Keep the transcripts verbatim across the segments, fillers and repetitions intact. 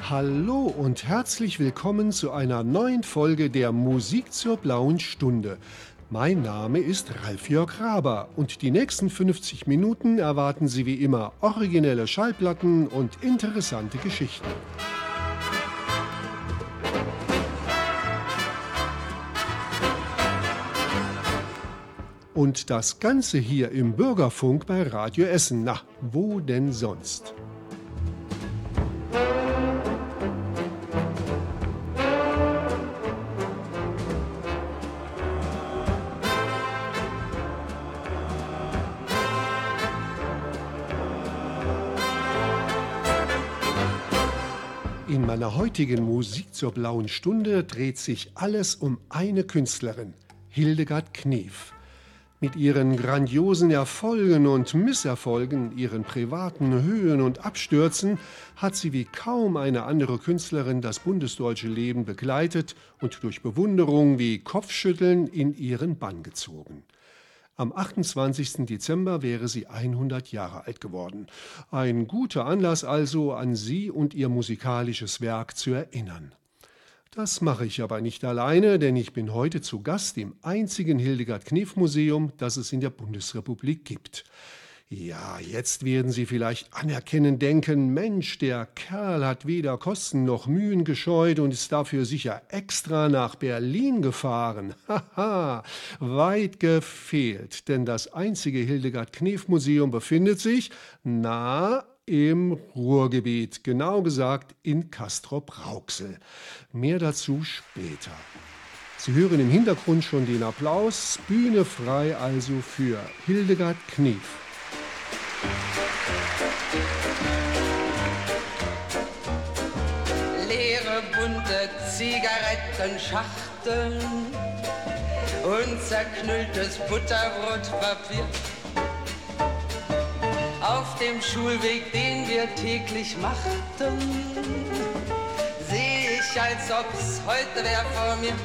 Hallo und herzlich willkommen zu einer neuen Folge der Musik zur blauen Stunde. Mein Name ist Ralf-Jörg Raber und die nächsten fünfzig Minuten erwarten Sie wie immer originelle Schallplatten und interessante Geschichten. Und das Ganze hier im Bürgerfunk bei Radio Essen. Na, wo denn sonst? In meiner heutigen Musik zur blauen Stunde dreht sich alles um eine Künstlerin, Hildegard Knef. Mit ihren grandiosen Erfolgen und Misserfolgen, ihren privaten Höhen und Abstürzen hat sie wie kaum eine andere Künstlerin das bundesdeutsche Leben begleitet und durch Bewunderung wie Kopfschütteln in ihren Bann gezogen. Am achtundzwanzigsten Dezember wäre sie hundert Jahre alt geworden. Ein guter Anlass also, an sie und ihr musikalisches Werk zu erinnern. Das mache ich aber nicht alleine, denn ich bin heute zu Gast im einzigen Hildegard-Knef-Museum, das es in der Bundesrepublik gibt. Ja, jetzt werden Sie vielleicht anerkennend denken, Mensch, der Kerl hat weder Kosten noch Mühen gescheut und ist dafür sicher extra nach Berlin gefahren. Haha, weit gefehlt, denn das einzige Hildegard-Knef-Museum befindet sich, na, im Ruhrgebiet, genau gesagt in Castrop-Rauxel. Mehr dazu später. Sie hören im Hintergrund schon den Applaus, Bühne frei also für Hildegard Knef. Leere bunte Zigarettenschachteln und zerknülltes Butterbrotpapier. Auf dem Schulweg, den wir täglich machten, seh ich, als ob's heute wär vor mir.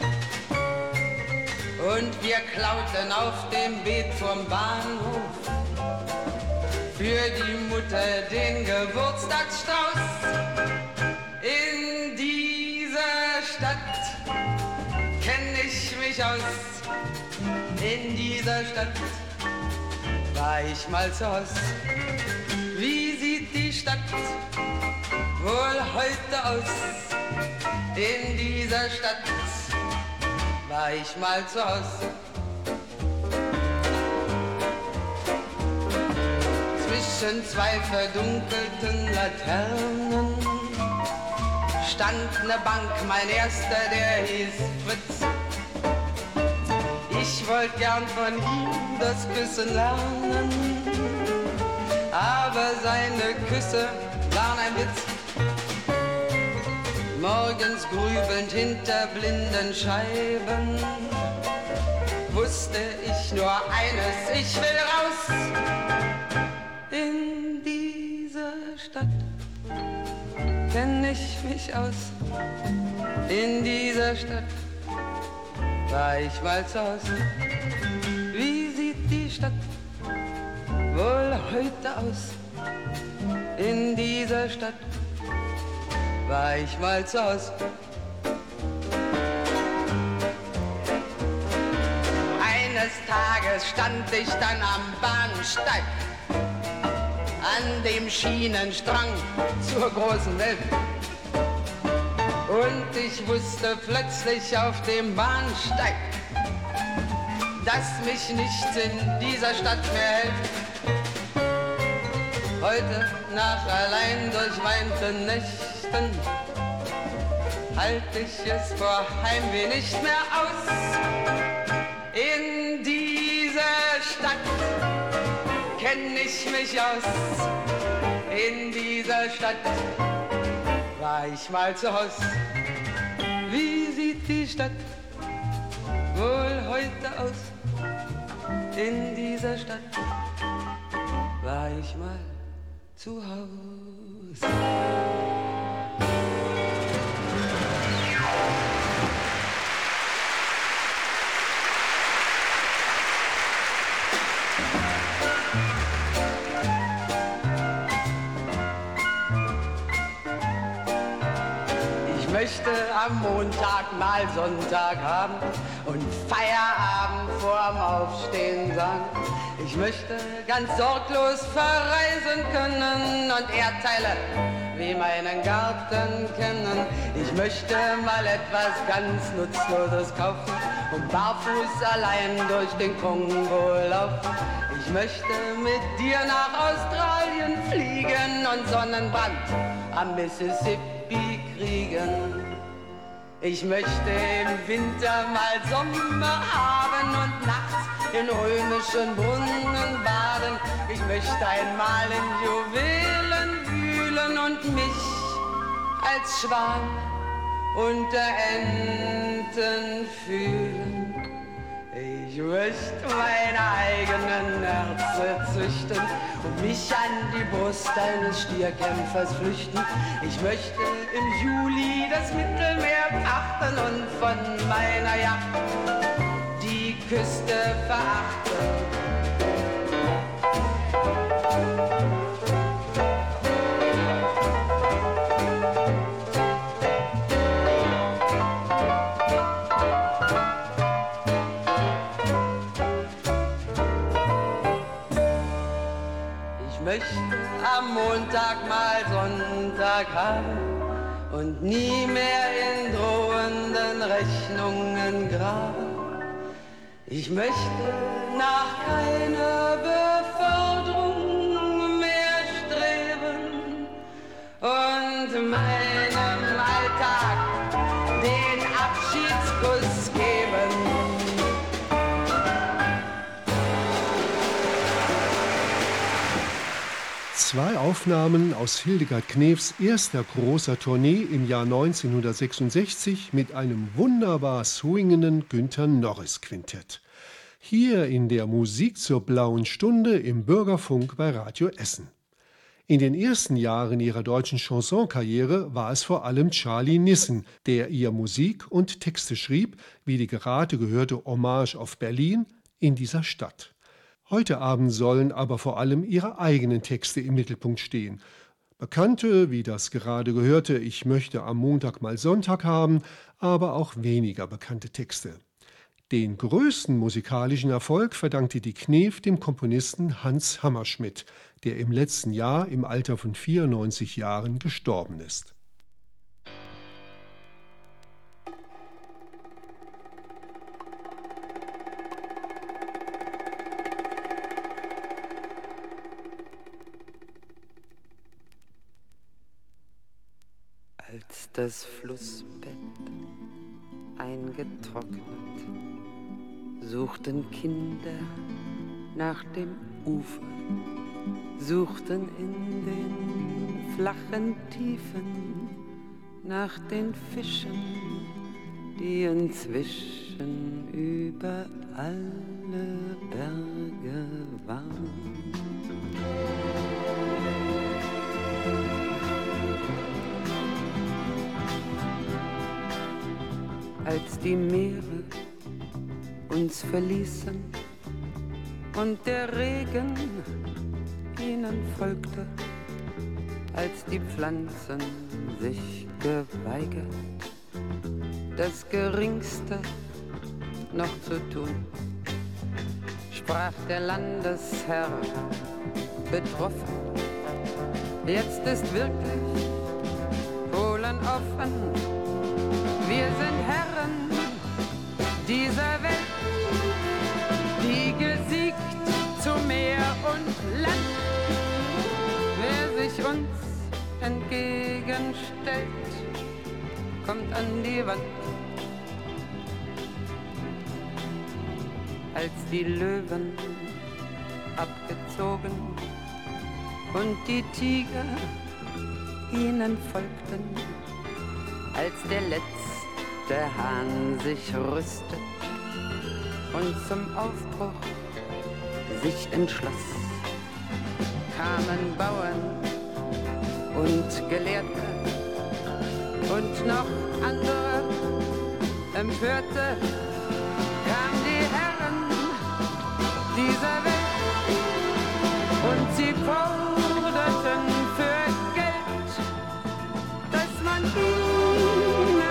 Und wir klauten auf dem Beet vom Bahnhof für die Mutter den Geburtstagsstrauß. In dieser Stadt kenn ich mich aus. In dieser Stadt war ich mal zu Haus. Wie sieht die Stadt wohl heute aus? In dieser Stadt war ich mal zu Haus. Zwischen zwei verdunkelten Laternen stand ne Bank, mein erster, der hieß Fritz. Ich wollte gern von ihm das Küssen lernen, aber seine Küsse waren ein Witz. Morgens grübelnd hinter blinden Scheiben wusste ich nur eines, ich will raus. In dieser Stadt kenn ich mich aus. In dieser Stadt war ich mal zu Haus. Wie sieht die Stadt wohl heute aus? In dieser Stadt war ich mal zu Haus. Eines Tages stand ich dann am Bahnsteig, an dem Schienenstrang zur großen Welt. Und ich wusste plötzlich auf dem Bahnsteig, dass mich nichts in dieser Stadt mehr hält. Heute, nach allein durchweinten Nächten, halt ich es vor Heimweh nicht mehr aus. In dieser Stadt kenn ich mich aus. In dieser Stadt war ich mal zu Haus. Wie sieht die Stadt wohl heute aus? In dieser Stadt war ich mal zu Haus. möchte am Montag mal Sonntag haben und Feierabend vorm Aufstehen sagen. Ich möchte ganz sorglos verreisen können und Erdteile wie meinen Garten kennen. Ich möchte mal etwas ganz Nutzloses kaufen und barfuß allein durch den Kongo laufen. Ich möchte mit dir nach Australien fliegen und Sonnenbrand am Mississippi kriegen. Ich möchte im Winter mal Sommer haben und nachts in römischen Brunnen baden. Ich möchte einmal in Juwelen wühlen und mich als Schwan unter Enten fühlen. Ich möchte meine eigenen Nerze züchten und mich an die Brust eines Stierkämpfers flüchten. Ich möchte im Juli das Mittelmeer pachten und von meiner Yacht die Küste verachten. Ich möchte am Montag mal Sonntag haben und nie mehr in drohenden Rechnungen graben. Ich möchte nach keiner Beförderung mehr streben und meinem Alltag den Abschiedskuss geben. Zwei Aufnahmen aus Hildegard Knefs erster großer Tournee im Jahr neunzehnhundertsechsundsechzig mit einem wunderbar swingenden Günther Norris Quintett. Hier in der Musik zur blauen Stunde im Bürgerfunk bei Radio Essen. In den ersten Jahren ihrer deutschen Chansonkarriere war es vor allem Charlie Nissen, der ihr Musik und Texte schrieb, wie die gerade gehörte Hommage auf Berlin in dieser Stadt. Heute Abend sollen aber vor allem ihre eigenen Texte im Mittelpunkt stehen. Bekannte, wie das gerade gehörte, Ich möchte am Montag mal Sonntag haben, aber auch weniger bekannte Texte. Den größten musikalischen Erfolg verdankte die Knef dem Komponisten Hans Hammerschmidt, der im letzten Jahr im Alter von vierundneunzig Jahren gestorben ist. Als das Flussbett eingetrocknet, suchten Kinder nach dem Ufer, suchten in den flachen Tiefen nach den Fischen, die inzwischen über alle Berge waren. Als die Meere uns verließen und der Regen ihnen folgte, als die Pflanzen sich geweigert, das Geringste noch zu tun, sprach der Landesherr betroffen: Jetzt ist wirklich Polen offen. Wir sind Herren dieser Welt, die gesiegt zu Meer und Land. Wer sich uns entgegenstellt, kommt an die Wand. Als die Löwen abgezogen und die Tiger ihnen folgten, als der letzte der Hahn sich rüstet und zum Aufbruch sich entschloss, kamen Bauern und Gelehrte und noch andere Empörte, kamen die Herren dieser Welt und sie forderten für Geld, dass man ihnen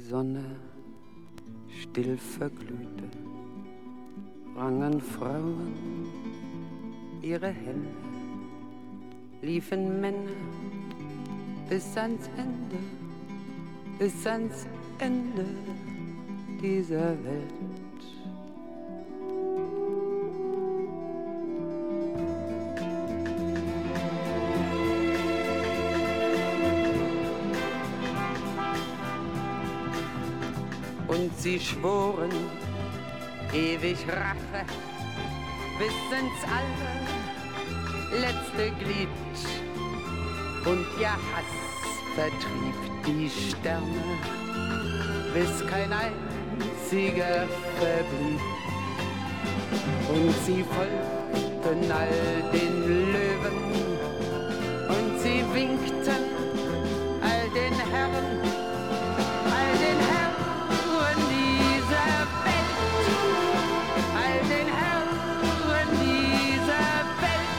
Sonne still verglühte, rangen Frauen ihre Hände, liefen Männer bis ans Ende, bis ans Ende dieser Welt. Und sie schworen ewig Rache bis ins allerletzte Glied. Und ihr Hass vertrieb die Sterne, bis kein einziger verblieb. Und sie folgten all den Löwen und sie winkten all den Herren, all den Herren dieser Welt, all den Herren dieser Welt.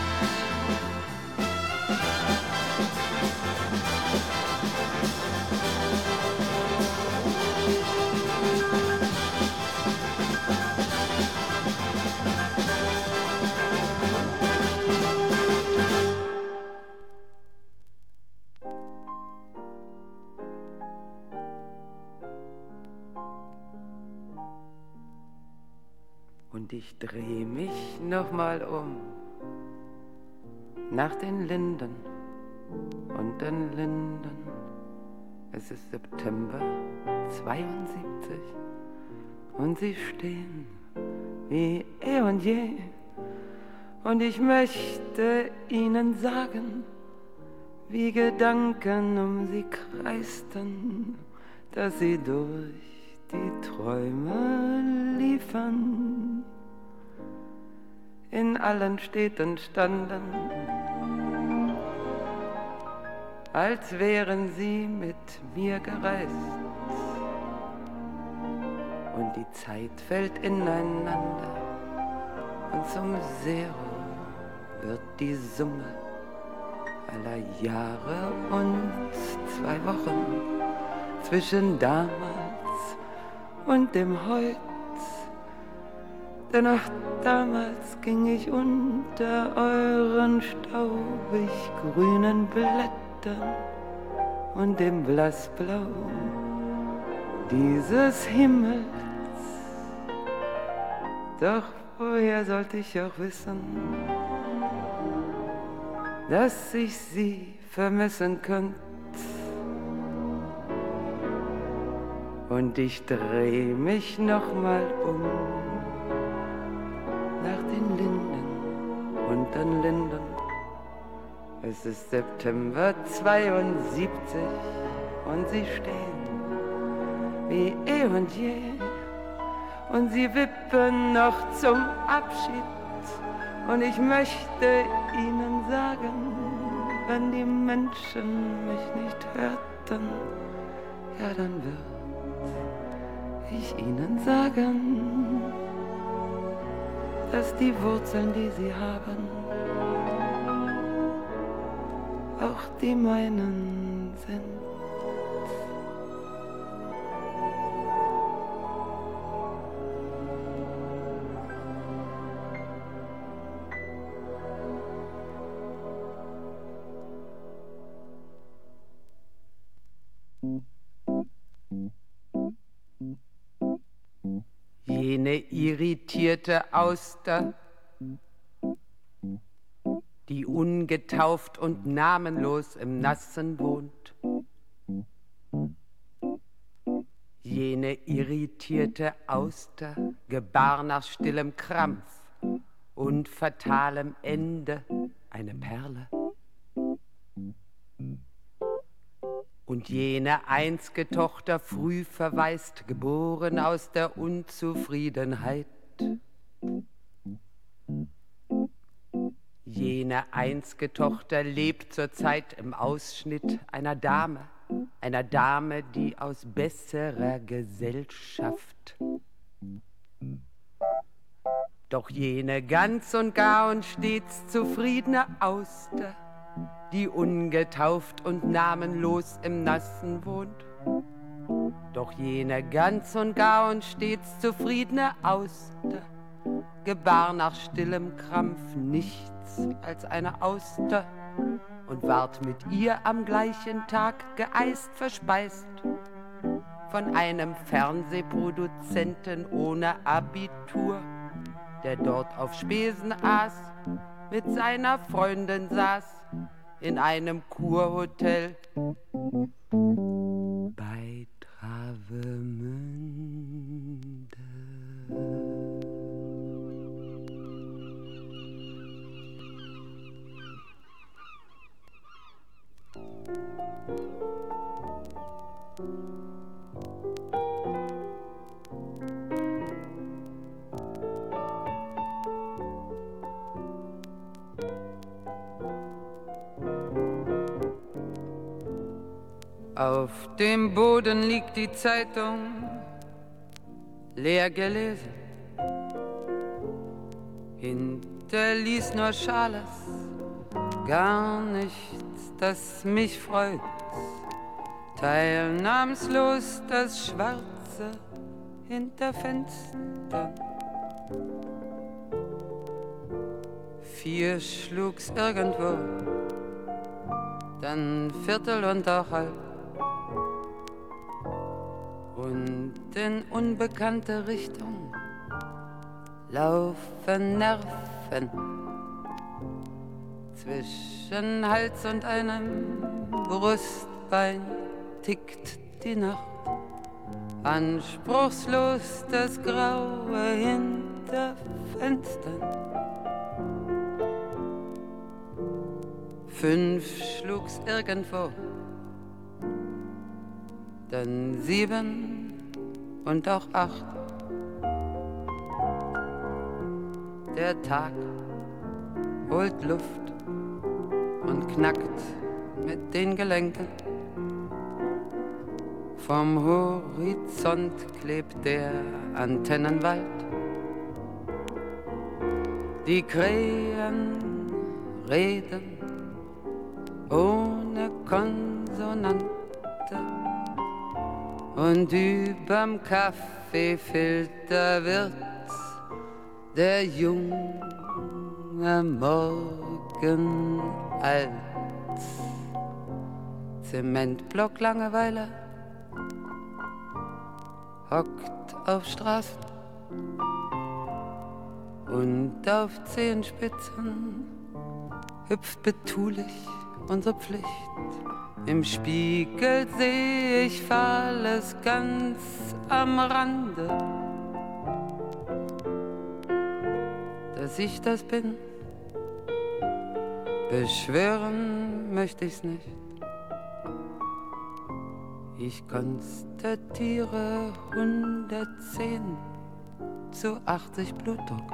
Und ich dreh mich noch mal um nach den Linden und den Linden. Es ist September zweiundsiebzig und sie stehen wie eh und je. Und ich möchte ihnen sagen, wie Gedanken um sie kreisten, dass sie durch die Träume liefern, in allen Städten standen, als wären sie mit mir gereist. Und die Zeit fällt ineinander und zum Zero wird die Summe aller Jahre und zwei Wochen zwischen damals und dem Heut. Denn auch damals ging ich unter euren staubig grünen Blättern und dem Blassblau dieses Himmels. Doch woher sollte ich auch wissen, dass ich sie vermissen könnte? Und ich dreh mich noch mal um nach den Linden und den Linden. Es ist September zweiundsiebzig und sie stehen wie eh und je. Und sie wippen noch zum Abschied. Und ich möchte ihnen sagen, wenn die Menschen mich nicht hörten, ja dann wird ich ihnen sagen, dass die Wurzeln, die sie haben, auch die meinen sind. Jene irritierte Auster, die ungetauft und namenlos im Nassen wohnt. Jene irritierte Auster gebar nach stillem Krampf und fatalem Ende eine Perle. Und jene einzige Tochter früh verwaist, geboren aus der Unzufriedenheit. Jene einzige Tochter lebt zurzeit im Ausschnitt einer Dame, einer Dame, die aus besserer Gesellschaft. Doch jene ganz und gar und stets zufriedene Auster, die ungetauft und namenlos im Nassen wohnt. Doch jene ganz und gar und stets zufriedene Auster gebar nach stillem Krampf nichts als eine Auster und ward mit ihr am gleichen Tag geeist verspeist von einem Fernsehproduzenten ohne Abitur, der dort auf Spesen aß, mit seiner Freundin saß, in einem Kurhotel bei Travemünde. Auf dem Boden liegt die Zeitung, leer gelesen. Hinterließ nur Schales, gar nichts, das mich freut. Teilnahmslos das Schwarze hinter Fenstern. Vier schlug's irgendwo, dann Viertel und auch halb. Und in unbekannte Richtung laufen Nerven. Zwischen Hals und einem Brustbein tickt die Nacht. Anspruchslos das Graue hinter Fenstern. Fünf schlug's irgendwo, dann sieben und auch acht. Der Tag holt Luft und knackt mit den Gelenken. Vom Horizont klebt der Antennenwald. Die Krähen reden ohne Konsonante. Und überm Kaffeefilter wird der junge Morgen alt. Zementblock Langeweile hockt auf Straßen und auf Zehenspitzen hüpft betulich unsere Pflicht. Im Spiegel seh ich Fahles ganz am Rande, dass ich das bin. Beschwören möchte ich's nicht. Ich konstatiere hundertzehn zu achtzig Blutdruck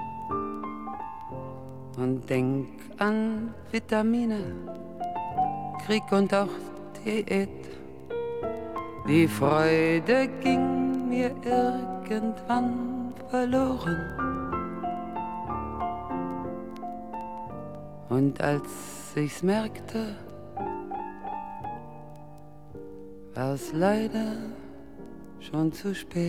und denk an Vitamine, Krieg und auch Diät. Die Freude ging mir irgendwann verloren. Und als ich's merkte, war's leider schon zu spät.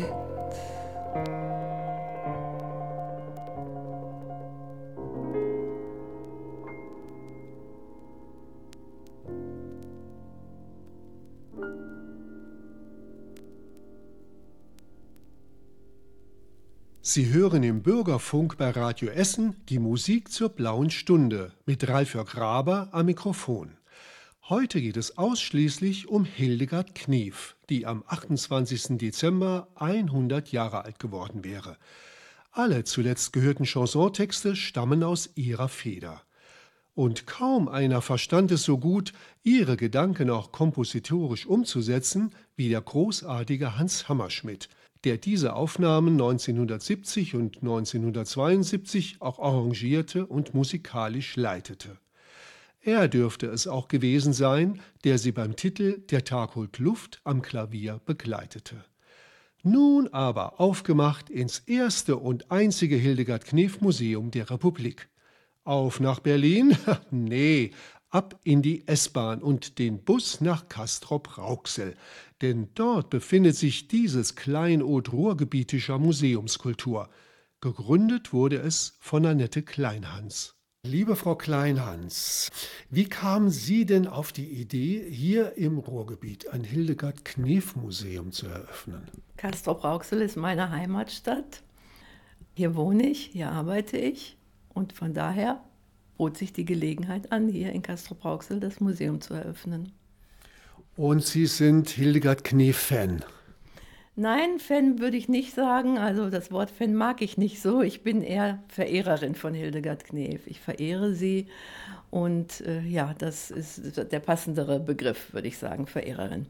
Sie hören im Bürgerfunk bei Radio Essen die Musik zur Blauen Stunde mit Ralf Jörg Graber am Mikrofon. Heute geht es ausschließlich um Hildegard Knef, die am achtundzwanzigsten Dezember hundert Jahre alt geworden wäre. Alle zuletzt gehörten Chansontexte stammen aus ihrer Feder. Und kaum einer verstand es so gut, ihre Gedanken auch kompositorisch umzusetzen, wie der großartige Hans Hammerschmidt, der diese Aufnahmen neunzehnhundertsiebzig und neunzehnhundertzweiundsiebzig auch arrangierte und musikalisch leitete. Er dürfte es auch gewesen sein, der sie beim Titel »Der Tag holt Luft« am Klavier begleitete. Nun aber aufgemacht ins erste und einzige Hildegard Knef Museum der Republik. Auf nach Berlin? Nee, Ab in die S-Bahn und den Bus nach Castrop-Rauxel, denn dort befindet sich dieses Kleinod ruhrgebietischer Museumskultur. Gegründet wurde es von Annette Kleinhans. Liebe Frau Kleinhans, wie kamen Sie denn auf die Idee, hier im Ruhrgebiet ein Hildegard-Knef-Museum zu eröffnen? Castrop-Rauxel ist meine Heimatstadt. Hier wohne ich, hier arbeite ich und von daher bot sich die Gelegenheit an, hier in Castrop-Rauxel das Museum zu eröffnen. Und Sie sind Hildegard Knef-Fan? Nein, Fan würde ich nicht sagen. Also das Wort Fan mag ich nicht so. Ich bin eher Verehrerin von Hildegard Knef. Ich verehre sie und äh, ja, das ist der passendere Begriff, würde ich sagen, Verehrerin.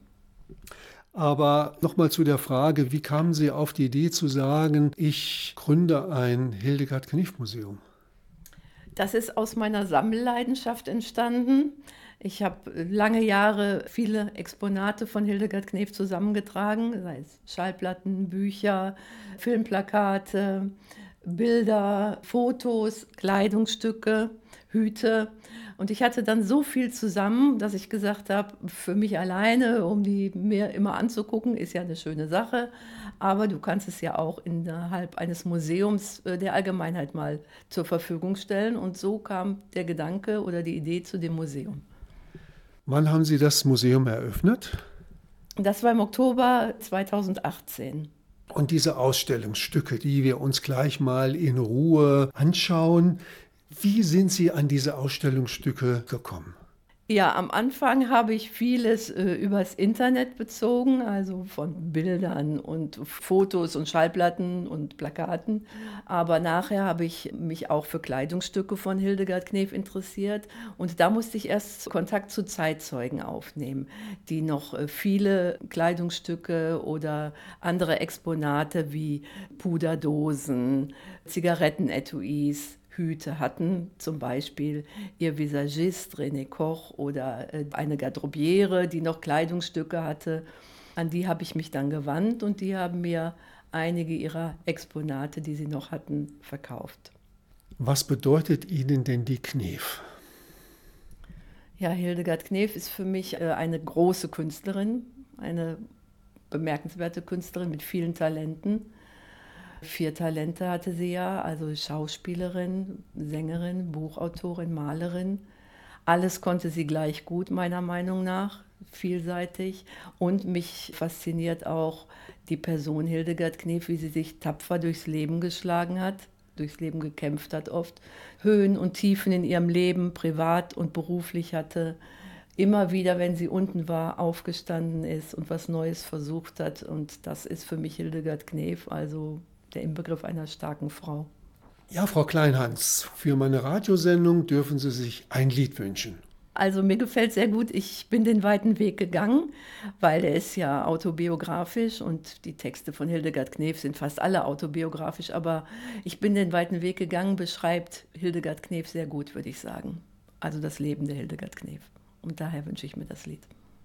Aber nochmal zu der Frage, wie kamen Sie auf die Idee zu sagen, ich gründe ein Hildegard-Knef-Museum? Das ist aus meiner Sammelleidenschaft entstanden. Ich habe lange Jahre viele Exponate von Hildegard Knef zusammengetragen, sei es Schallplatten, Bücher, Filmplakate, Bilder, Fotos, Kleidungsstücke, Hüte. Und ich hatte dann so viel zusammen, dass ich gesagt habe, für mich alleine, um die mir immer anzugucken, ist ja eine schöne Sache. Aber du kannst es ja auch innerhalb eines Museums der Allgemeinheit mal zur Verfügung stellen. Und so kam der Gedanke oder die Idee zu dem Museum. Wann haben Sie das Museum eröffnet? Das war im Oktober zweitausendachtzehn. Und diese Ausstellungsstücke, die wir uns gleich mal in Ruhe anschauen, wie sind Sie an diese Ausstellungsstücke gekommen? Ja, am Anfang habe ich vieles äh, übers Internet bezogen, also von Bildern und Fotos und Schallplatten und Plakaten. Aber nachher habe ich mich auch für Kleidungsstücke von Hildegard Knef interessiert. Und da musste ich erst Kontakt zu Zeitzeugen aufnehmen, die noch äh, viele Kleidungsstücke oder andere Exponate wie Puderdosen, Zigarettenetuis, Hüte hatten, zum Beispiel ihr Visagist René Koch oder eine Garderobiere, die noch Kleidungsstücke hatte. An die habe ich mich dann gewandt und die haben mir einige ihrer Exponate, die sie noch hatten, verkauft. Was bedeutet Ihnen denn die Knef? Ja, Hildegard Knef ist für mich eine große Künstlerin, eine bemerkenswerte Künstlerin mit vielen Talenten. Vier Talente hatte sie ja, also Schauspielerin, Sängerin, Buchautorin, Malerin. Alles konnte sie gleich gut, meiner Meinung nach, vielseitig. Und mich fasziniert auch die Person Hildegard Knef, wie sie sich tapfer durchs Leben geschlagen hat, durchs Leben gekämpft hat oft, Höhen und Tiefen in ihrem Leben, privat und beruflich hatte. Immer wieder, wenn sie unten war, aufgestanden ist und was Neues versucht hat. Und das ist für mich Hildegard Knef, also der Inbegriff einer starken Frau. Ja, Frau Kleinhans, für meine Radiosendung dürfen Sie sich ein Lied wünschen. Also mir gefällt sehr gut, ich bin den weiten Weg gegangen, weil der ist ja autobiografisch und die Texte von Hildegard Knef sind fast alle autobiografisch, aber ich bin den weiten Weg gegangen, beschreibt Hildegard Knef sehr gut, würde ich sagen. Also das Leben der Hildegard Knef. Und daher wünsche ich mir das Lied.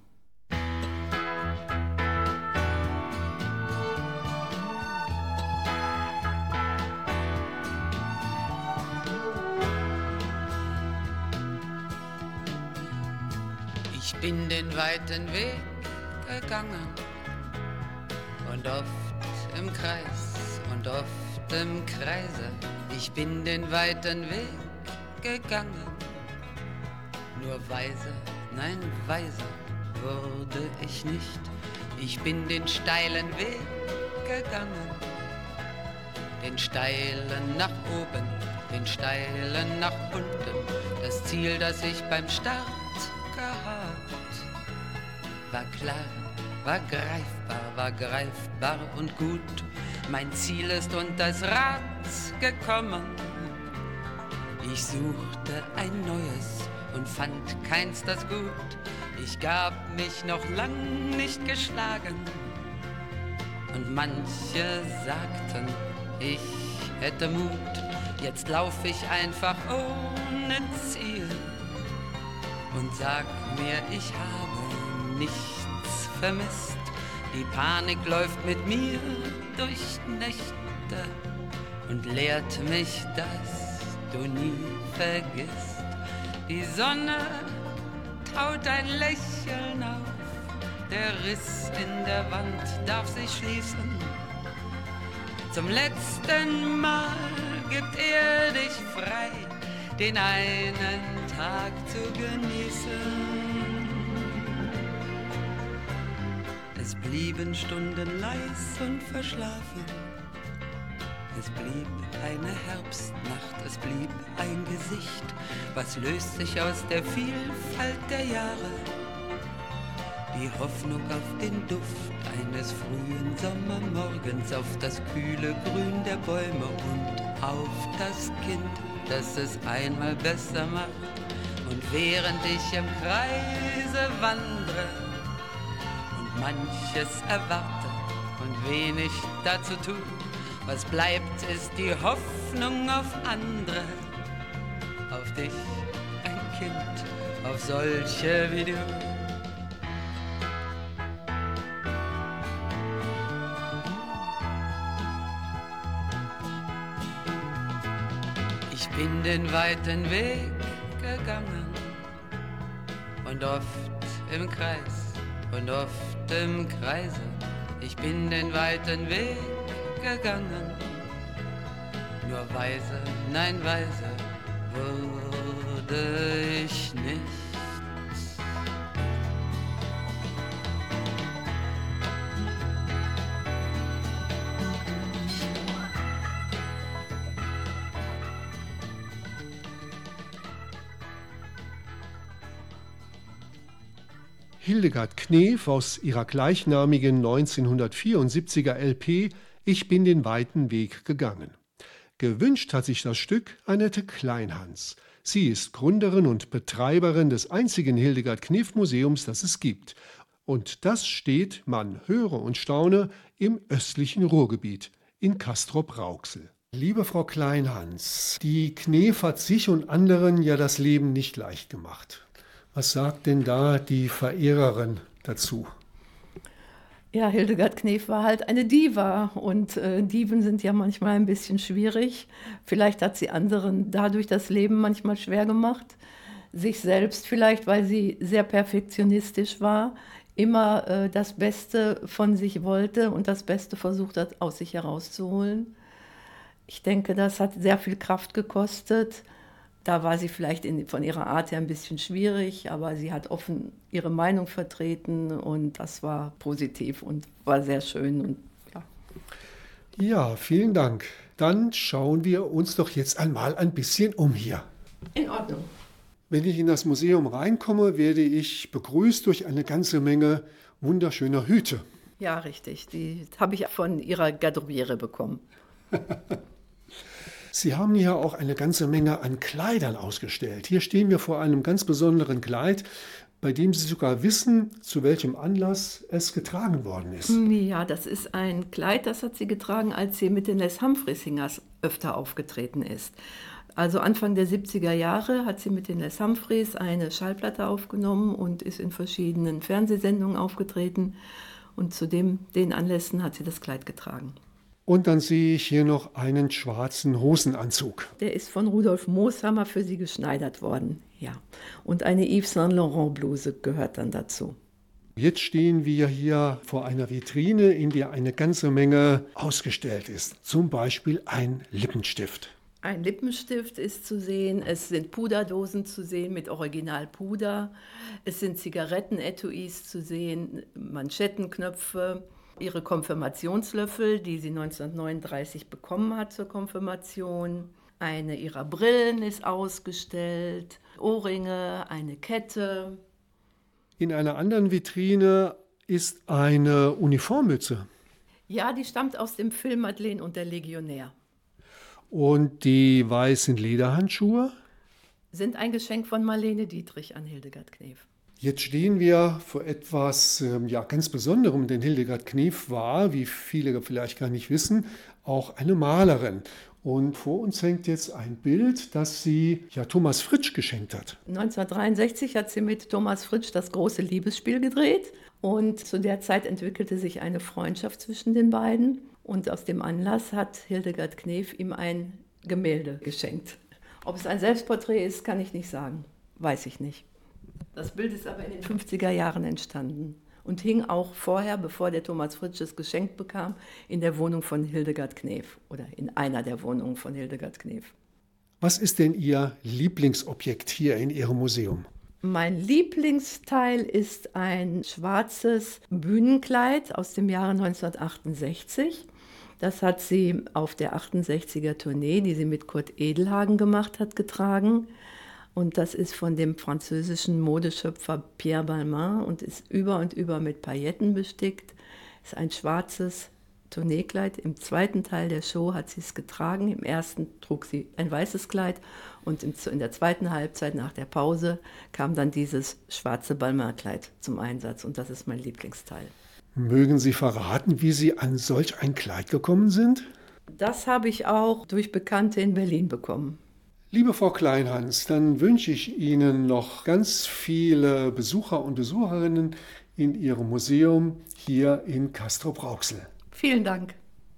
Ich bin den weiten Weg gegangen und oft im Kreis und oft im Kreise. Ich bin den weiten Weg gegangen, nur weise, nein weise wurde ich nicht. Ich bin den steilen Weg gegangen, den steilen nach oben, den steilen nach unten. Das Ziel, das ich beim Start gehabt, war klar, war greifbar, war greifbar und gut. Mein Ziel ist unter das Rad gekommen. Ich suchte ein neues und fand keins das gut. Ich gab mich noch lang nicht geschlagen. Und manche sagten, ich hätte Mut. Jetzt lauf ich einfach ohne Ziel und sag mir, ich habe nichts vermisst. Die Panik läuft mit mir durch Nächte und lehrt mich, dass du nie vergisst. Die Sonne taut ein Lächeln auf. Der Riss in der Wand darf sich schließen. Zum letzten Mal gibt er dich frei, den einen Tag zu genießen. Es blieben Stunden leis und verschlafen. Es blieb eine Herbstnacht, es blieb ein Gesicht. Was löst sich aus der Vielfalt der Jahre? Die Hoffnung auf den Duft eines frühen Sommermorgens, auf das kühle Grün der Bäume und auf das Kind, das es einmal besser macht. Und während ich im Kreise wandre und manches erwarte und wenig dazu tue, was bleibt, ist die Hoffnung auf andere, auf dich, ein Kind, auf solche wie du. Ich bin den weiten Weg gegangen und oft im Kreis und oft im Kreise. Ich bin den weiten Weg gegangen, nur weise, nein weise wurde ich nicht. Hildegard Knef aus ihrer gleichnamigen neunzehnhundertvierundsiebziger L P »Ich bin den weiten Weg gegangen«. Gewünscht hat sich das Stück Annette Kleinhans. Sie ist Gründerin und Betreiberin des einzigen Hildegard Knef Museums, das es gibt. Und das steht, man höre und staune, im östlichen Ruhrgebiet, in Castrop-Rauxel. Liebe Frau Kleinhans, die Knef hat sich und anderen ja das Leben nicht leicht gemacht. Was sagt denn da die Verehrerin dazu? Ja, Hildegard Knef war halt eine Diva und äh, Diven sind ja manchmal ein bisschen schwierig. Vielleicht hat sie anderen dadurch das Leben manchmal schwer gemacht. Sich selbst vielleicht, weil sie sehr perfektionistisch war, immer äh, das Beste von sich wollte und das Beste versucht hat, aus sich herauszuholen. Ich denke, das hat sehr viel Kraft gekostet. Da war sie vielleicht in, von ihrer Art her ein bisschen schwierig, aber sie hat offen ihre Meinung vertreten und das war positiv und war sehr schön. Und, ja. ja, vielen Dank. Dann schauen wir uns doch jetzt einmal ein bisschen um hier. In Ordnung. Wenn ich in das Museum reinkomme, werde ich begrüßt durch eine ganze Menge wunderschöner Hüte. Ja, richtig. Die habe ich von ihrer Garderobiere bekommen. Sie haben hier auch eine ganze Menge an Kleidern ausgestellt. Hier stehen wir vor einem ganz besonderen Kleid, bei dem Sie sogar wissen, zu welchem Anlass es getragen worden ist. Ja, das ist ein Kleid, das hat sie getragen, als sie mit den Les Humphreys Singers öfter aufgetreten ist. Also Anfang der siebziger Jahre hat sie mit den Les Humphreys eine Schallplatte aufgenommen und ist in verschiedenen Fernsehsendungen aufgetreten. Und zu dem, den Anlässen hat sie das Kleid getragen. Und dann sehe ich hier noch einen schwarzen Hosenanzug. Der ist von Rudolf Mooshammer für sie geschneidert worden, ja. Und eine Yves Saint Laurent Bluse gehört dann dazu. Jetzt stehen wir hier vor einer Vitrine, in der eine ganze Menge ausgestellt ist. Zum Beispiel ein Lippenstift. Ein Lippenstift ist zu sehen, es sind Puderdosen zu sehen mit Originalpuder, es sind Zigarettenetuis zu sehen, Manschettenknöpfe. Ihre Konfirmationslöffel, die sie neunzehnhundertneununddreißig bekommen hat zur Konfirmation. Eine ihrer Brillen ist ausgestellt, Ohrringe, eine Kette. In einer anderen Vitrine ist eine Uniformmütze. Ja, die stammt aus dem Film Madeleine und der Legionär. Und die weißen Lederhandschuhe? Sind ein Geschenk von Marlene Dietrich an Hildegard Knef. Jetzt stehen wir vor etwas ähm, ja, ganz Besonderem, denn Hildegard Knef war, wie viele vielleicht gar nicht wissen, auch eine Malerin. Und vor uns hängt jetzt ein Bild, das sie ja Thomas Fritsch geschenkt hat. neunzehnhundertdreiundsechzig hat sie mit Thomas Fritsch das große Liebesspiel gedreht. Und zu der Zeit entwickelte sich eine Freundschaft zwischen den beiden. Und aus dem Anlass hat Hildegard Knef ihm ein Gemälde geschenkt. Ob es ein Selbstporträt ist, kann ich nicht sagen. Weiß ich nicht. Das Bild ist aber in den fünfziger Jahren entstanden und hing auch vorher, bevor der Thomas Fritsch es geschenkt bekam, in der Wohnung von Hildegard Knef oder in einer der Wohnungen von Hildegard Knef. Was ist denn Ihr Lieblingsobjekt hier in Ihrem Museum? Mein Lieblingsteil ist ein schwarzes Bühnenkleid aus dem Jahre neunzehnhundertachtundsechzig. Das hat sie auf der achtundsechziger Tournee, die sie mit Kurt Edelhagen gemacht hat, getragen. Und das ist von dem französischen Modeschöpfer Pierre Balmain und ist über und über mit Pailletten bestickt. Es ist ein schwarzes Tourneekleid. Im zweiten Teil der Show hat sie es getragen. Im ersten trug sie ein weißes Kleid und in der zweiten Halbzeit nach der Pause kam dann dieses schwarze Balmain-Kleid zum Einsatz und das ist mein Lieblingsteil. Mögen Sie verraten, wie Sie an solch ein Kleid gekommen sind? Das habe ich auch durch Bekannte in Berlin bekommen. Liebe Frau Kleinhans, dann wünsche ich Ihnen noch ganz viele Besucher und Besucherinnen in Ihrem Museum hier in Castrop-Rauxel. Vielen Dank.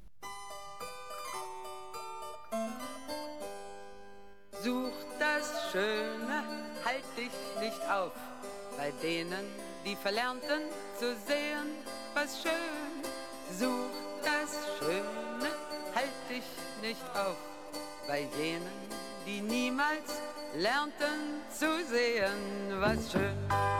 Such das Schöne, halt dich nicht auf. Bei denen, die verlernten zu sehen, was schön. Such das Schöne, halt dich nicht auf. Bei jenen, die niemals lernten zu sehen, was schön.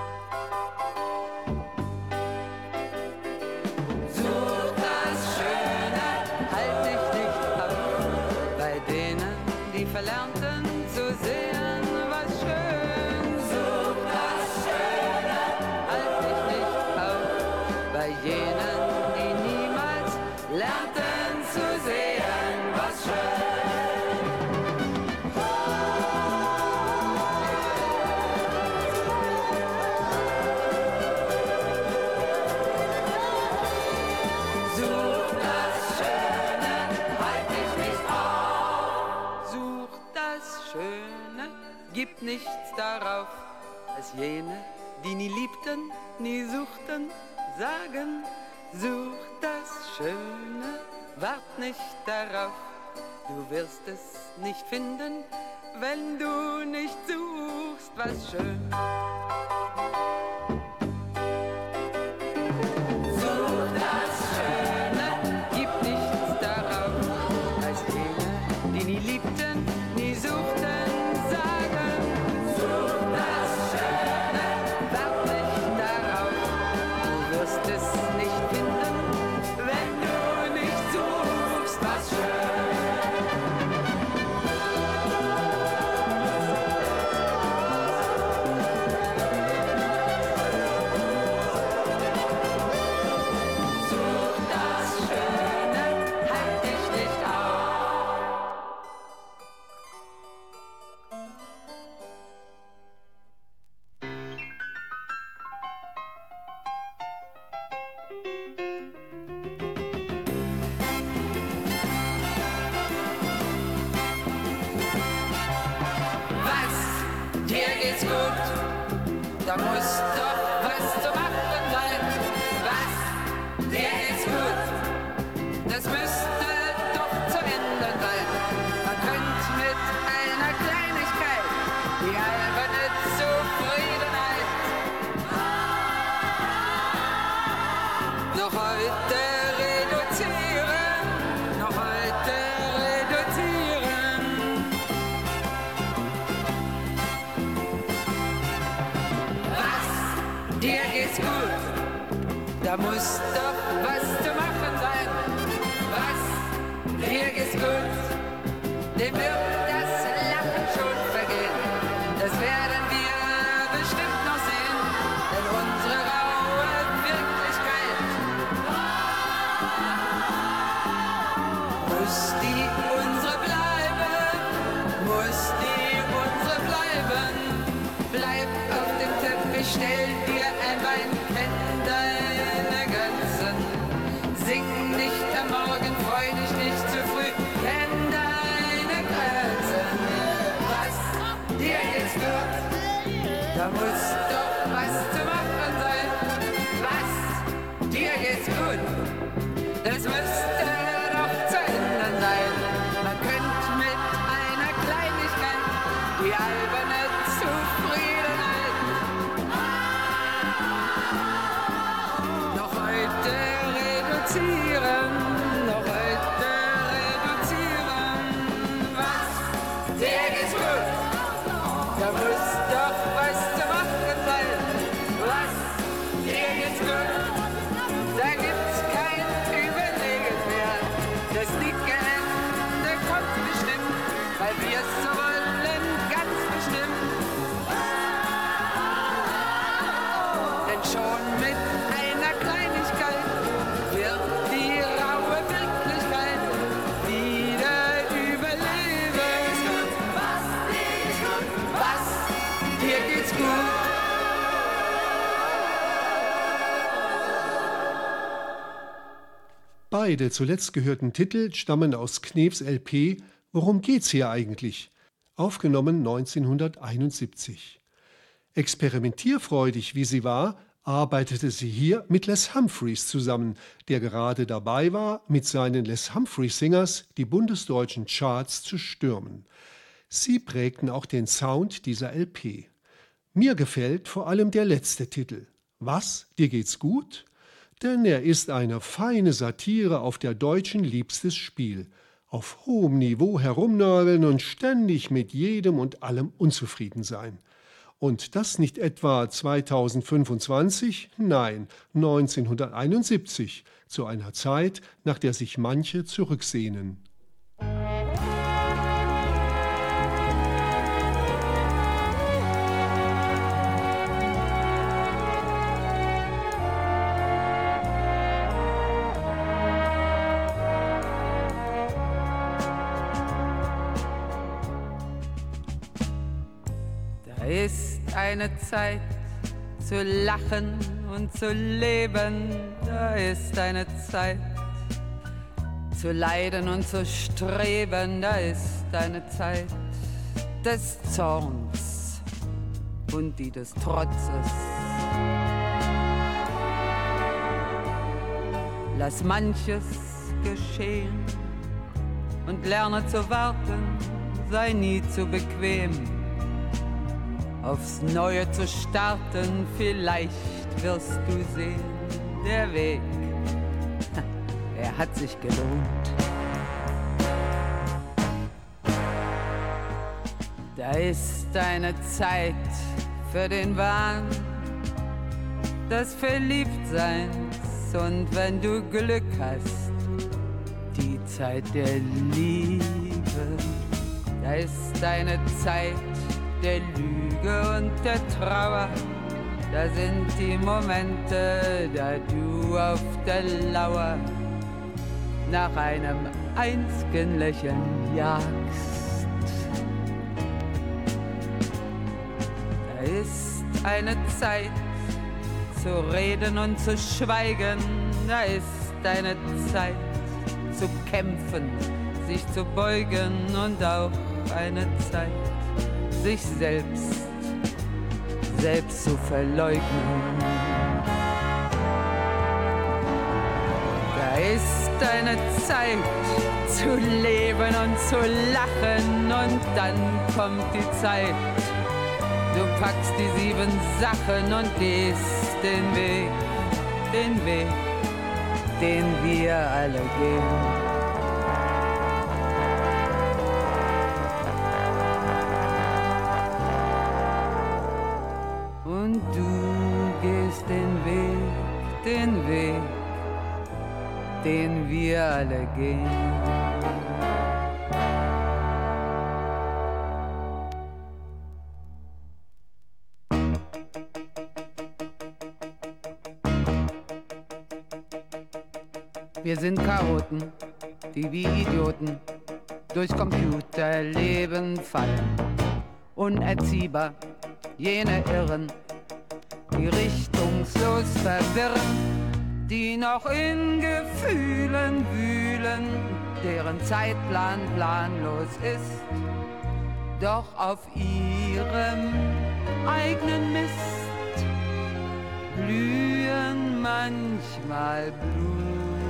Such das Schöne, halt dich nicht auf. Bei denen, die verlernten zu sehen, was schön. Such das Schöne, halt dich nicht auf. Bei jenen, die niemals lernten zu sehen, was schön. Gibt nichts darauf, als jene, die nie liebten, nie suchten, sagen, such das Schöne, wart nicht darauf, du wirst es nicht finden, wenn du nicht suchst, was schön. Such das Schöne, gibt nichts darauf, als jene, die nie liebten, nie suchten, da muss doch was zu machen sein. Was? Dir geht's gut. Das müsste doch zu ändern sein. Man könnte mit einer Kleinigkeit die alberne Zufriedenheit noch heute reduzieren, noch heute reduzieren. Dir geht's gut, da muss doch was zu machen sein. Was? Dir geht's gut, dem wird das Lachen schon vergehen. Das werden wir bestimmt noch sehen, denn unsere raue Wirklichkeit muss die unsere bleiben, muss die unsere bleiben. Bleib auf dem Teppich, stell dir ein Bein, kenn deine Grenzen. Sing nicht am Morgen, freu dich nicht zu früh, kenn deine Grenzen. Was? Dir geht's gut, da muss doch was zu machen sein. Was? Dir geht's gut, das müsste doch zu ändern sein. Man könnte mit einer Kleinigkeit die alberne Zufriedenheit geht's gut. Beide zuletzt gehörten Titel stammen aus Knefs L P Worum geht's hier eigentlich? Aufgenommen neunzehnhunderteinundsiebzig. Experimentierfreudig wie sie war, arbeitete sie hier mit Les Humphreys zusammen, der gerade dabei war, mit seinen Les Humphreys Singers die bundesdeutschen Charts zu stürmen. Sie prägten auch den Sound dieser L P. Mir gefällt vor allem der letzte Titel. Was, dir geht's gut? Denn er ist eine feine Satire auf der Deutschen liebstes Spiel. Auf hohem Niveau herumnörgeln und ständig mit jedem und allem unzufrieden sein. Und das nicht etwa zweitausendfünfundzwanzig, nein, neunzehnhunderteinundsiebzig, zu einer Zeit, nach der sich manche zurücksehnen. Da ist eine Zeit zu lachen und zu leben, da ist eine Zeit zu leiden und zu streben, da ist eine Zeit des Zorns und die des Trotzes. Lass manches geschehen und lerne zu warten, sei nie zu bequem. Aufs Neue zu starten, vielleicht wirst du sehen, der Weg, er hat sich gelohnt. Da ist eine Zeit für den Wahn des Verliebtseins und wenn du Glück hast, die Zeit der Liebe. Da ist eine Zeit der Lüge und der Trauer, da sind die Momente, da du auf der Lauer nach einem einzigen Lächeln jagst. Da ist eine Zeit zu reden und zu schweigen, da ist eine Zeit zu kämpfen, sich zu beugen und auch eine Zeit, sich selbst, selbst zu verleugnen. Da ist eine Zeit zu leben und zu lachen und dann kommt die Zeit. Du packst die sieben Sachen und gehst den Weg, den Weg, den wir alle gehen. Und du gehst den Weg, den Weg, den wir alle gehen. Wir sind Chaoten, die wie Idioten durchs Computerleben fallen. Unerziehbar, jene Irren, die richtungslos verwirren, die noch in Gefühlen wühlen, deren Zeitplan planlos ist, doch auf ihrem eigenen Mist blühen manchmal Blumen.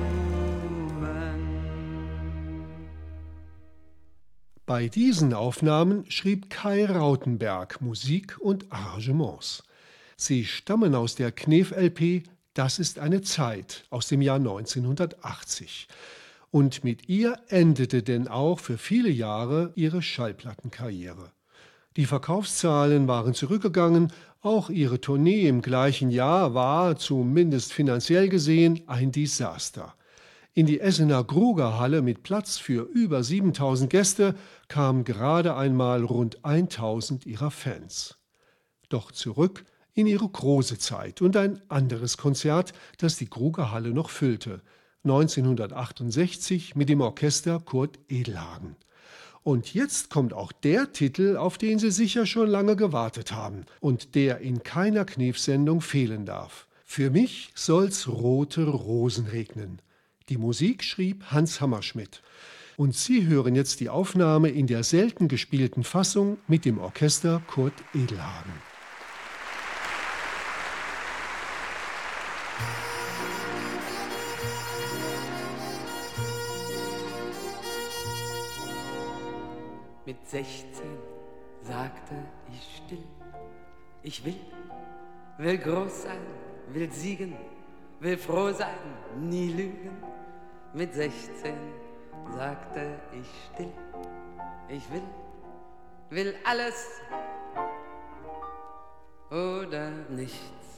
Bei diesen Aufnahmen schrieb Kai Rautenberg Musik und Arrangements. Sie stammen aus der Knef L P Das ist eine Zeit aus dem Jahr neunzehnhundertachtzig. Und mit ihr endete denn auch für viele Jahre ihre Schallplattenkarriere. Die Verkaufszahlen waren zurückgegangen, auch ihre Tournee im gleichen Jahr war, zumindest finanziell gesehen, ein Desaster. In die Essener Grugerhalle mit Platz für über siebentausend Gäste kamen gerade einmal rund tausend ihrer Fans. Doch zurück in ihre große Zeit und ein anderes Konzert, das die Grugerhalle noch füllte, neunzehnhundertachtundsechzig mit dem Orchester Kurt Edelhagen. Und jetzt kommt auch der Titel, auf den Sie sicher schon lange gewartet haben und der in keiner Knef-Sendung fehlen darf. Für mich soll's rote Rosen regnen. Die Musik schrieb Hans Hammerschmidt. Und Sie hören jetzt die Aufnahme in der selten gespielten Fassung mit dem Orchester Kurt Edelhagen. Mit sechzehn sagte ich still, ich will, will groß sein, will siegen, will froh sein, nie lügen. Mit sechzehn sagte ich still, ich will, will alles oder nichts.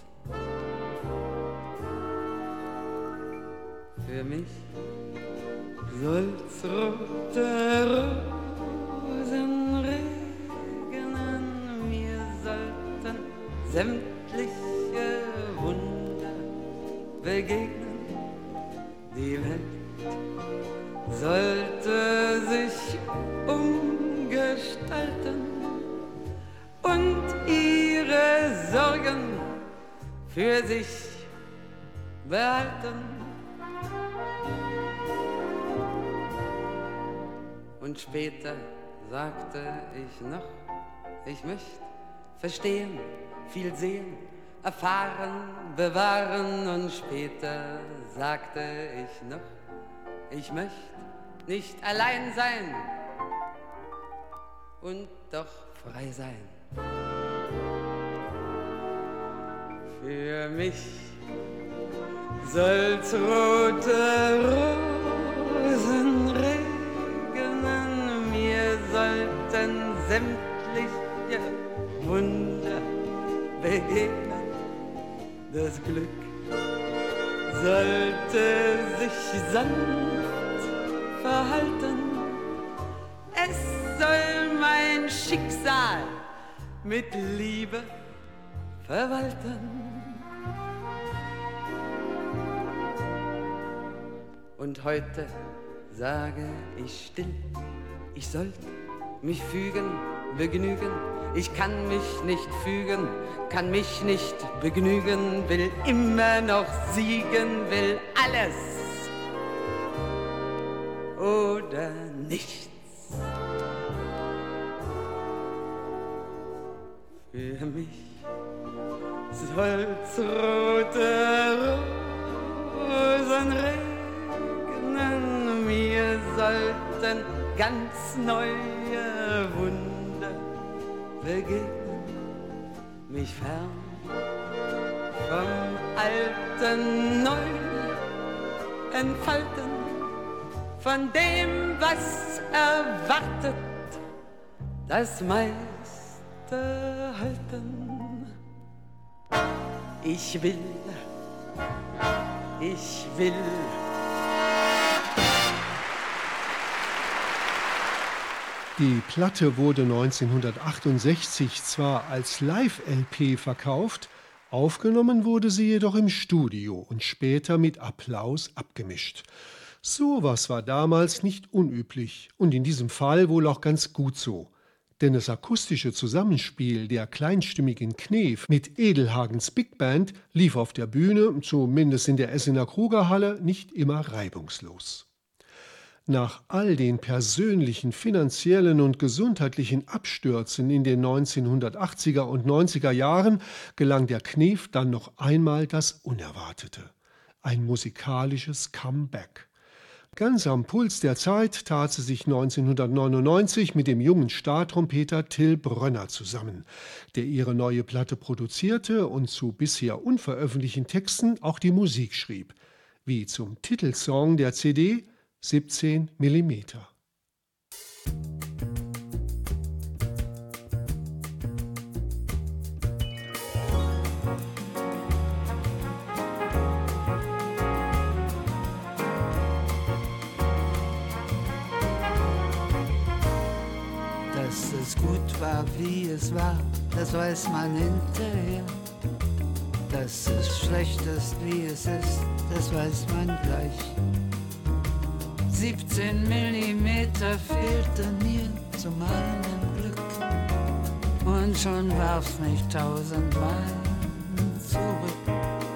Für mich soll's rote Rosen regnen, mir sollten sämtliche Wunder begegnen. Die Welt sollte sich umgestalten und ihre Sorgen für sich behalten. Und später sagte ich noch, ich möchte verstehen, viel sehen, erfahren, bewahren. Und später sagte ich noch, ich möchte nicht allein sein und doch frei sein. Für mich soll's rote Rosen regnen, mir sollten sämtliche Wunder begegnen. Das Glück sollte sich sanft verhalten. Es soll mein Schicksal mit Liebe verwalten. Und heute sage ich still, ich sollte mich fügen, begnügen. Ich kann mich nicht fügen, kann mich nicht begnügen, will immer noch siegen, will alles oder nichts. Für mich soll's rote Rosen regnen, mir sollten ganz neue Wunder begegnen, mich fern vom Alten neu entfalten, von dem, was erwartet, das meiste halten. Ich will, ich will. Die Platte wurde neunzehnhundertachtundsechzig zwar als Live-L P verkauft, aufgenommen wurde sie jedoch im Studio und später mit Applaus abgemischt. Sowas war damals nicht unüblich und in diesem Fall wohl auch ganz gut so. Denn das akustische Zusammenspiel der kleinstimmigen Knef mit Edelhagens Big Band lief auf der Bühne, zumindest in der Essener Krugerhalle, nicht immer reibungslos. Nach all den persönlichen, finanziellen und gesundheitlichen Abstürzen in den neunzehnhundertachtziger und neunziger Jahren gelang der Knef dann noch einmal das Unerwartete: ein musikalisches Comeback. Ganz am Puls der Zeit tat sie sich neunzehnhundertneunundneunzig mit dem jungen Startrompeter Till Brönner zusammen, der ihre neue Platte produzierte und zu bisher unveröffentlichten Texten auch die Musik schrieb, wie zum Titelsong der C D siebzehn Millimeter. Dass es gut war, wie es war, das weiß man hinterher. Dass es schlecht ist, wie es ist, das weiß man gleich. siebzehn Millimeter fehlten mir zu meinem Glück. Und schon warf's mich tausendmal zurück.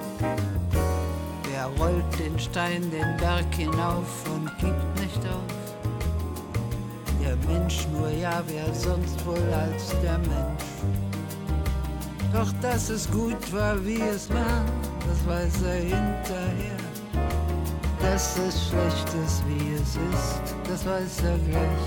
Wer rollt den Stein den Berg hinauf und gibt nicht auf? Der Mensch nur, ja, wer sonst wohl als der Mensch? Doch dass es gut war, wie es war, das weiß er hinterher. Dass es schlecht ist, wie es ist, das weiß er gleich.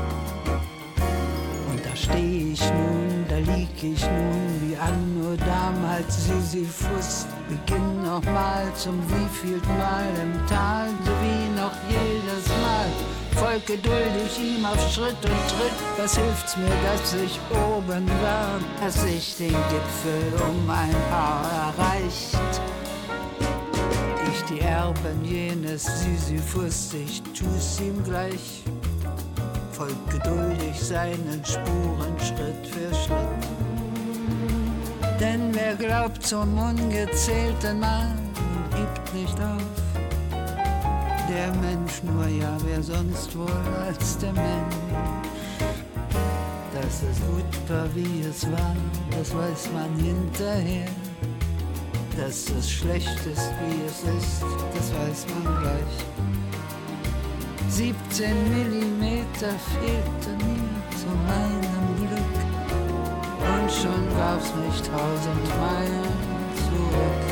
Und da steh ich nun, da lieg ich nun, wie anno damals Sisyphus. Beginn nochmal zum wievielten Mal im Tal, so wie noch jedes Mal. Folg geduldig ihm auf Schritt und Tritt, was hilft's mir, dass ich oben war, dass ich den Gipfel um ein Haar erreicht. Ich die Erben jenes Sisyphus, ich tu's ihm gleich, folg geduldig seinen Spuren Schritt für Schritt. Denn wer glaubt zum ungezählten Mal und gibt nicht auf, der Mensch nur, ja, wer sonst wohl als der Mensch. Dass es gut war, wie es war, das weiß man hinterher. Dass es schlecht ist, wie es ist, das weiß man gleich. siebzehn Millimeter fehlten mir zu meinem Glück. Und schon warf's mich tausend Meilen zurück.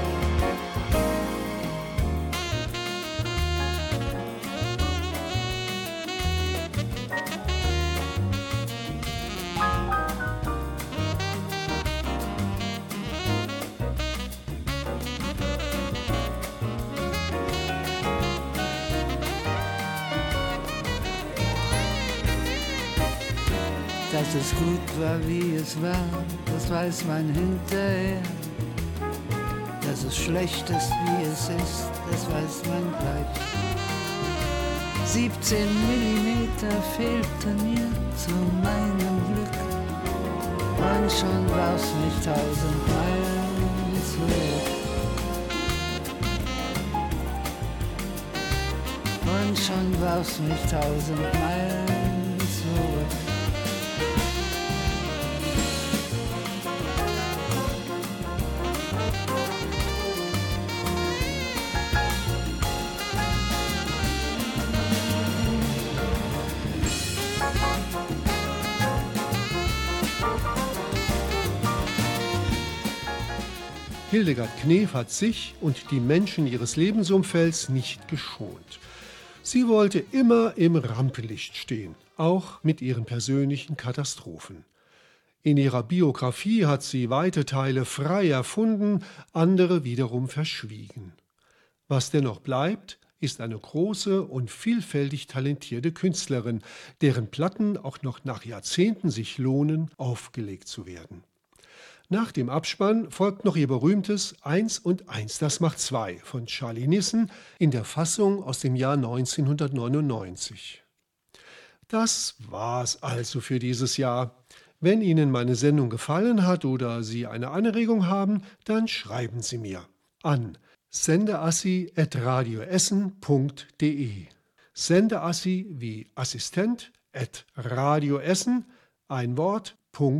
Dass es gut war, wie es war, das weiß man hinterher. Dass es schlecht ist, wie es ist, das weiß man gleich. siebzehn Millimeter fehlten mir zu meinem Glück. Und schon warf's mich tausend Meilen zurück. Und schon warf's mich tausend Meilen zurück. Hildegard Knef hat sich und die Menschen ihres Lebensumfelds nicht geschont. Sie wollte immer im Rampenlicht stehen, auch mit ihren persönlichen Katastrophen. In ihrer Biografie hat sie weite Teile frei erfunden, andere wiederum verschwiegen. Was dennoch bleibt, ist eine große und vielfältig talentierte Künstlerin, deren Platten auch noch nach Jahrzehnten sich lohnen, aufgelegt zu werden. Nach dem Abspann folgt noch ihr berühmtes Eins und Eins, das macht zwei von Charlie Nissen in der Fassung aus dem Jahr neunzehnhundertneunundneunzig. Das war's also für dieses Jahr. Wenn Ihnen meine Sendung gefallen hat oder Sie eine Anregung haben, dann schreiben Sie mir an sendeassi at radioessen punkt de. Sendeassi wie Assistent at radioessen, ein Wort,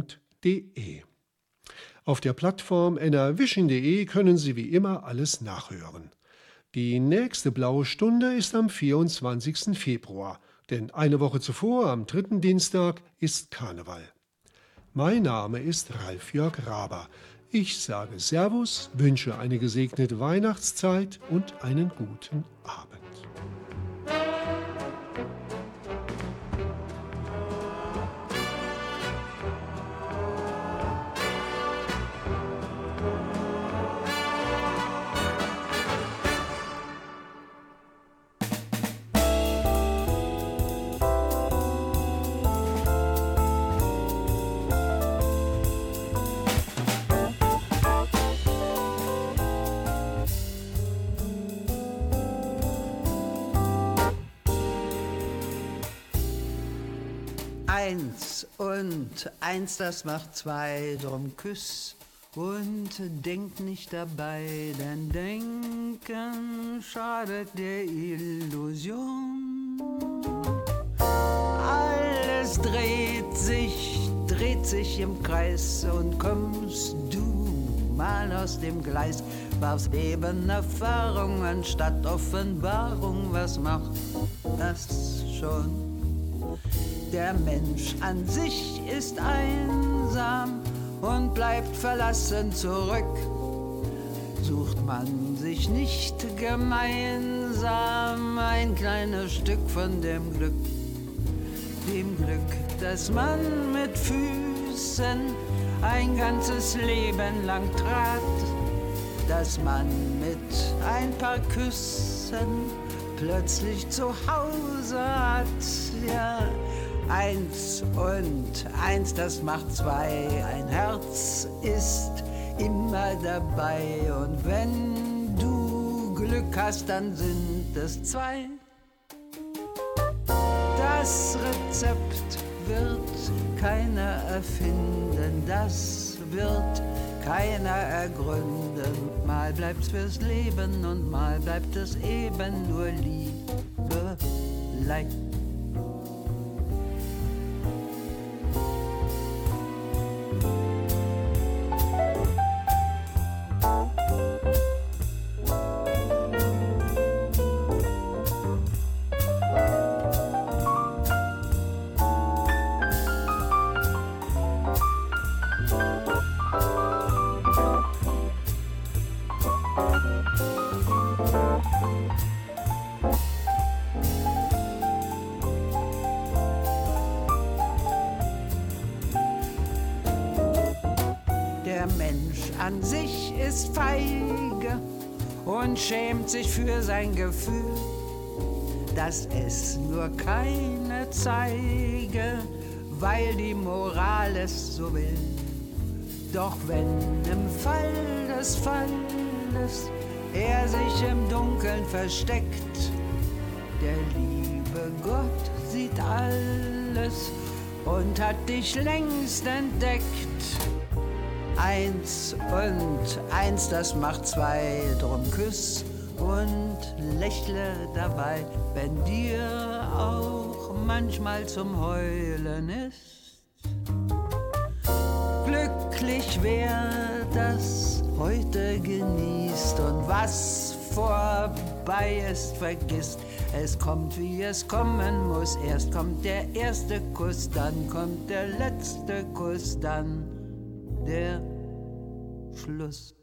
.de. Auf der Plattform n r vision punkt de können Sie wie immer alles nachhören. Die nächste blaue Stunde ist am vierundzwanzigsten Februar, denn eine Woche zuvor, am dritten Dienstag, ist Karneval. Mein Name ist Ralf-Jörg Raber. Ich sage Servus, wünsche eine gesegnete Weihnachtszeit und einen guten Abend. Eins und eins, das macht zwei, drum küss und denk nicht dabei, denn Denken schadet der Illusion. Alles dreht sich, dreht sich im Kreis und kommst du mal aus dem Gleis, warfst eben Erfahrung anstatt Offenbarung. Was macht das schon? Der Mensch an sich ist einsam und bleibt verlassen zurück. Sucht man sich nicht gemeinsam ein kleines Stück von dem Glück, dem Glück, das man mit Füßen ein ganzes Leben lang trat, dass man mit ein paar Küssen plötzlich zu Hause hat. Ja, eins und eins, das macht zwei. Ein Herz ist immer dabei. Und wenn du Glück hast, dann sind es zwei. Das Rezept wird keiner erfinden, das wird keiner ergründen. Mal bleibt's fürs Leben und mal bleibt es eben nur Liebelei. Der Mensch an sich ist feige und schämt sich für sein Gefühl, dass es nur keine zeige, weil die Moral es so will. Doch wenn im Fall des Falles er sich im Dunkeln versteckt, der liebe Gott sieht alles und hat dich längst entdeckt. Eins und eins, das macht zwei, drum küss und lächle dabei, wenn dir auch manchmal zum Heulen ist. Glücklich wer das heute genießt und was vorbei ist, vergisst. Es kommt, wie es kommen muss. Erst kommt der erste Kuss, dann kommt der letzte Kuss, dann der Schluss.